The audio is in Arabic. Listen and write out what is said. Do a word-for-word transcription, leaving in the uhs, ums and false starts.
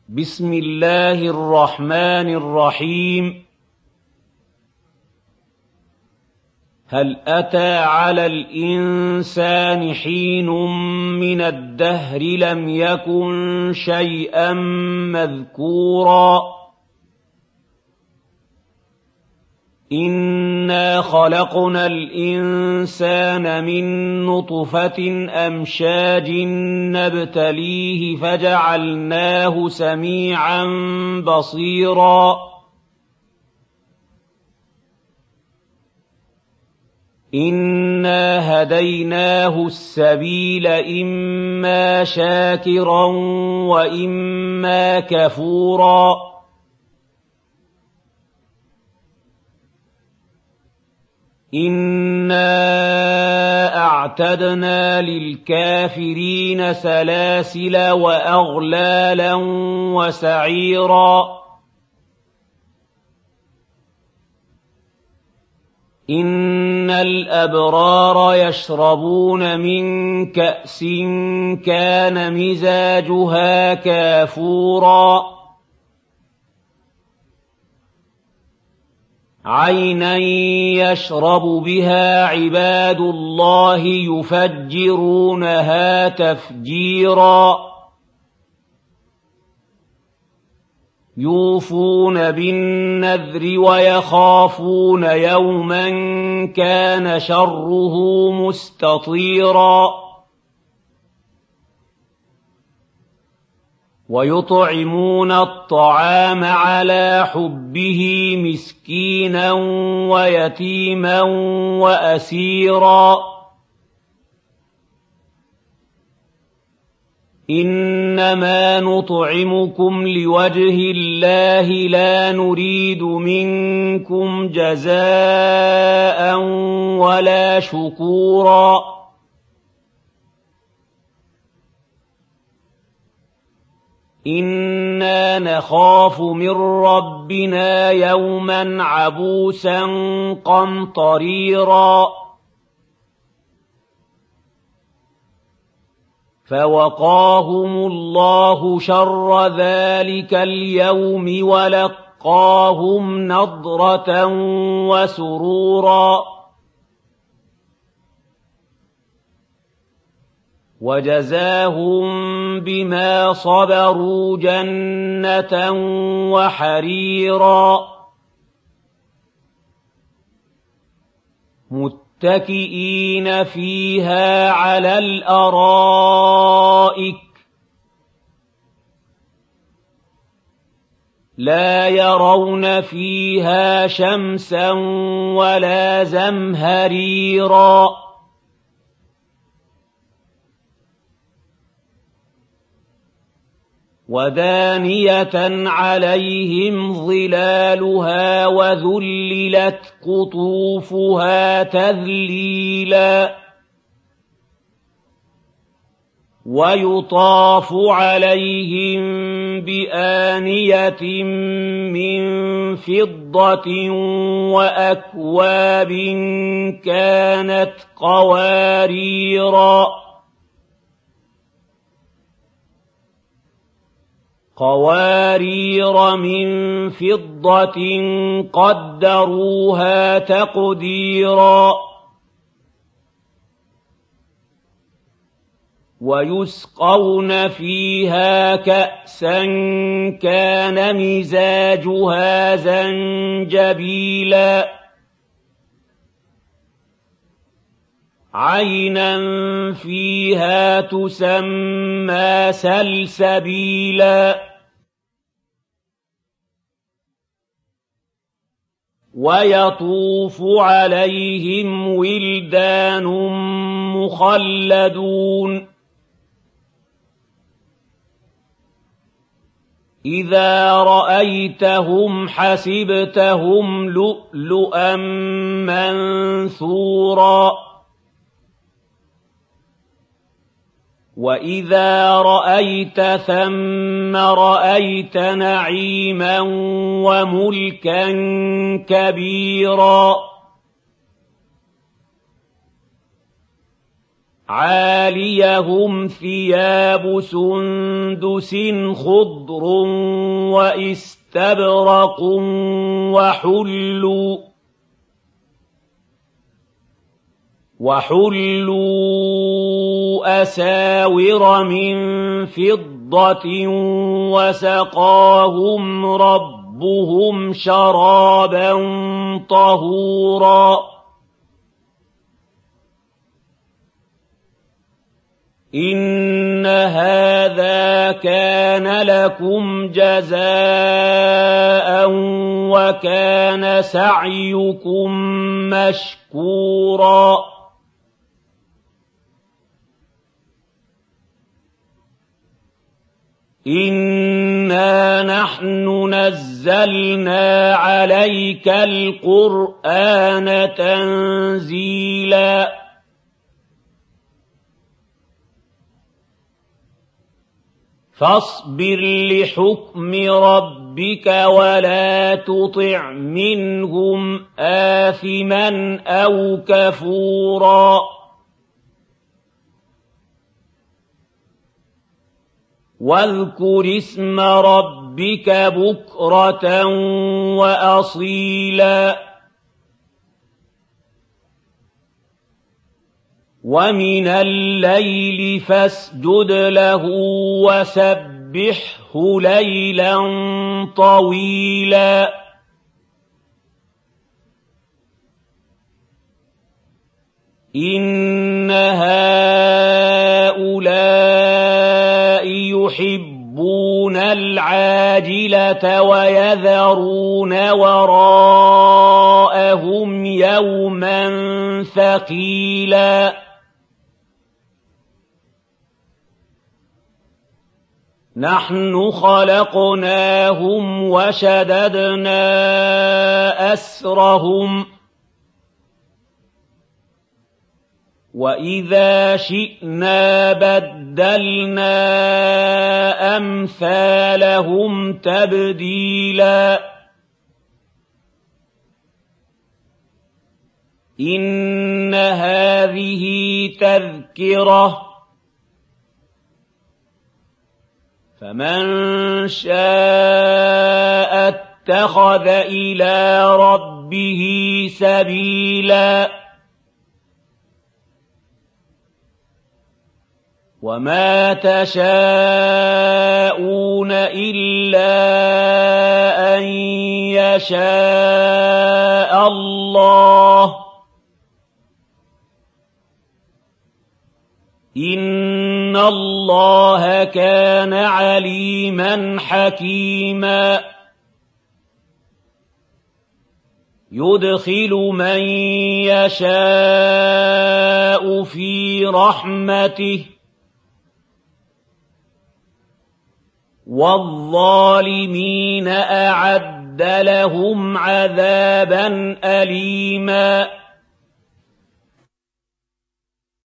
بسم الله الرحمن الرحيم. هل أتى على الإنسان حين من الدهر لم يكن شيئا مذكورا إنا خلقنا الإنسان من نطفة أمشاج نبتليه فجعلناه سميعا بصيرا إنا هديناه السبيل إما شاكرا وإما كفورا إنا أعتدنا للكافرين سلاسل وأغلالا وسعيرا إن الأبرار يشربون من كأس كان مزاجها كافورا عينا يشرب بها عباد الله يفجرونها تفجيرا يوفون بالنذر ويخافون يوما كان شره مستطيرا ويطعمون الطعام على حبه مسكينا ويتيما وأسيرا إنما نطعمكم لوجه الله لا نريد منكم جزاء ولا شكورا إنا نخاف من ربنا يوما عبوسا قمطريرا فوقاهم الله شر ذلك اليوم ولقاهم نضرة وسرورا وجزاهم بما صبروا جنة وحريرا متكئين فيها على الأرائك لا يرون فيها شمسا ولا زمهريرا ودانية عليهم ظلالها وذللت قطوفها تذليلا ويطاف عليهم بآنية من فضة وأكواب كانت قواريرا قوارير من فضة قدروها تقديرا ويسقون فيها كأسا كان مزاجها زنجبيلا عينا فيها تسمى سلسبيلا ويطوف عليهم ولدان مخلدون إذا رأيتهم حسبتهم لؤلؤا منثورا وإذا رأيت ثم رأيت نعيما وملكا كبيرا عاليهم ثياب سندس خضر وإستبرق وحلوا وحلوا أساور من فضة وسقاهم ربهم شرابا طهورا إن هذا كان لكم جزاء وكان سعيكم مشكورا إنا نحن نزلنا عليك القرآن تنزيلا فاصبر لحكم ربك ولا تطع منهم آثما أو كفورا واذكر اسم ربك بكرة وأصيلا ومن الليل فاسجد له وسبحه ليلا طويلا إن هؤلاء يحبون العاجلة ويذرون وراءهم يوما ثقيلا نحن خلقناهم وشددنا أسرهم وإذا شئنا بدلنا أمثالهم تبديلا إن هذه تذكرة فمن شاء اتخذ إلى ربه سبيلا وما تشاءون إلا أن يشاء الله إن الله كان عليما حكيما يدخل من يشاء في رحمته والظالمين أعد لهم عذابا أليما